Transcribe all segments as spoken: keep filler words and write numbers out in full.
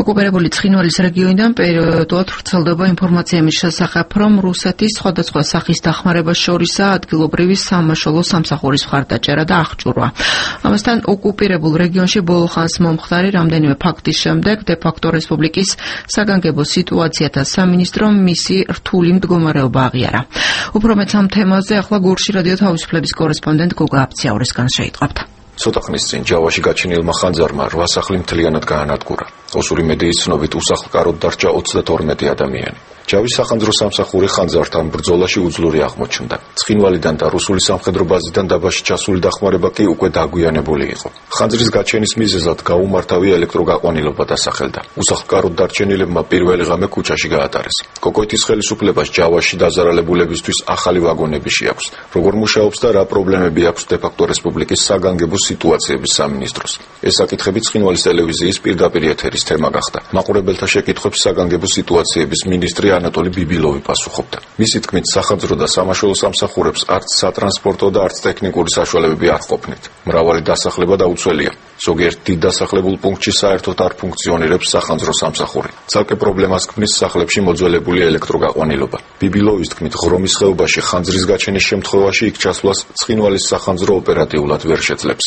ოკუპირებული ცხინვალის რეგიონიდან პერიოდულად ვრცელდება ინფორმაცია იმის შესახებ, რომ რუსეთის სხვადასხვა სახის დახმარებას შორისაა ადგილობრივი სამაშველო სამსახურის მხარდაჭერა და აღჭურვა. ამასთან ოკუპირებულ რეგიონში ბოლო ხანს მომხდარი რამდენიმე ფაქტის შემდეგ დე-ფაქტო რესპუბლიკის საგანგებო სიტუაციათა სამინისტრომ მისი რთული მდგომარეობა აღიარა. უფრო მეც ამ თემაზე ახლა გურში რადიო თავისუფლების კორესპონდენტ გოგა აფციაურისგან შეიტყავთ. ცოტა ხნის წინ ჯავაში გაჩენილმა ხანძარმა რვა სახლი მთლიანად გაანადგურა. ოსური მედიის ცნობით უსახლკაროდ დარჩა ოცდათორმეტი ადამიანი. ჯავის სახანძრო სამსახური ხანძართან ბრძოლაში უძლური აღმოჩნდა. ცხინვალიდან და რუსული სამხედრო ბაზიდან დაბაში ჩასული დახმარება კი უკვე დაგვიანებული იყო. ხანძრის გაჩენის მიზეზად გაუმართავი ელექტროგაყვანილობა დასახელდა. უსახლკაროდ დარჩენილებმა პირველი ღამე ქუჩაში გაატარეს. კოკოიტის ხელისუფლებას ჯავაში დაზარალებულებისთვის ახალი ვაგონები შეაქვს. როგორ მუშაობს და რა პრობლემები აქვს დე-ფაქტო რესპუბლიკის საგანგებო სიტუაციების სამინისტროს. ეს საკითხები ცხინვალის ტელევიზიის პირდაპირ ეთერის თემა გახდა. მაყურებელთა შეკითხვებს საგანგებო სიტუაციების მინისტრი ანატოლი ბიბილოვი პასუხობდა. მისი თქმით, სახანძრო და სამაშველო სამსახურებს არც სატრანსპორტო და არც ტექნიკური საშუალებები არ ყოფნით. მრავალი დასახლება დაუცველია. ზოგიერთ დიდ დასახლებულ პუნქტში საერთოდ არ ფუნქციონირებს სახანძრო სამსახური. ცალკე პრობლემას ქმნის სახლებში მოძველებული ელექტროგაყვანილობა. ბიბილოვის თქმით, ღრომის ხეობაში ხანძრის გაჩენის შემთხვევაში იქ ჩასვლას ცხინვალის სახანძრო ოპერატიულად ვერ შეძლებს.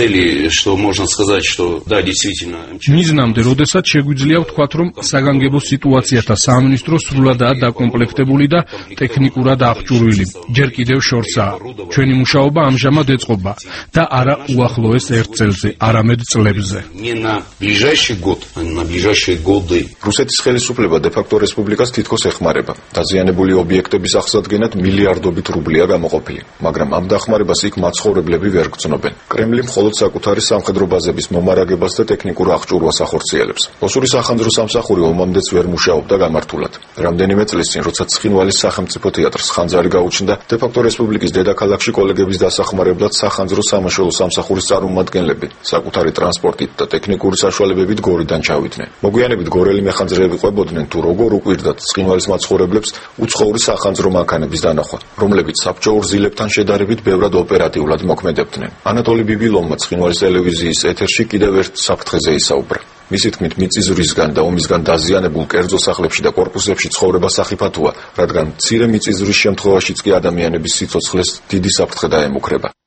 მიზნამდე, როდესაც შეგვიძლია ვთქვათ, რომ საგანგებო სიტუაციათა სამინისტრო სრულადაა დაკომპლექტებული და ტექნიკურად აღჭურვილი. ჯერ კიდევ შორსაა. ჩვენი მუშაობა ამჟამად ეწყობა და არა უახლოეს ერთ წელზე, არამედ წლებზე. რუსეთის ხელისუფლება დე-ფაქტო რესპუბლიკას თითქოს ეხმარება. დაზიანებული ობიექტების აღსადგენად მილიარდობით რუბლია გამოყოფილი, მაგრამ ამ დახმარებას იქ მაცხოვრებლები ვერ გრძნობენ. კრემლი მხოლოდ საკუთარი სამხედრო ბაზების მომარაგებას და ტექნიკურ აღჭურვას ახორციელებს. ოსური სახანძრო სამსახური ომამდეც ვერ მუშაობდა გამართულად. რამდენიმე წლის წინ, როცა ცხინვალის სახელმწიფო თეატრს ხანძარი გაუჩნდა, დე-ფაქტო რესპუბლიკის დედაქალაქში კოლეგების დასახმარებლად სახანძრო სამაშველო სამსახურის წარმომადგენლები საკუთარი ტრანსპორტით და ტექნიკური საშუალებებით გორიდან ჩავიდნენ. მოგვიანებით გორელი მეხანძრეები ყვებოდნენ თუ როგორ უკვირდათ ცხინვალის მაცხოვრებლებს უცხოური სახანძრო მანქანების დანახვა, რომლებიც საბჭოურ ზილებთან შედარებით ბევრად ოპერატიულად მოქმედებდნენ. ანატოლი ბიბილოვმა ცხინვალის ტელევიზიის ეთერში კიდევ ერთ საფრთხეზე ისაუბრა. მისი თქმით, მიწისძვრისგან და ომისგან დაზიანებულ კერძო სახლებში და კორპუსებში ცხოვრება სახიფათოა, რადგან მცირე მიწისძვრის შემთხვევაშიც კი ადამიანების სიცოცხლეს დიდი საფრთხე დაემუქრება.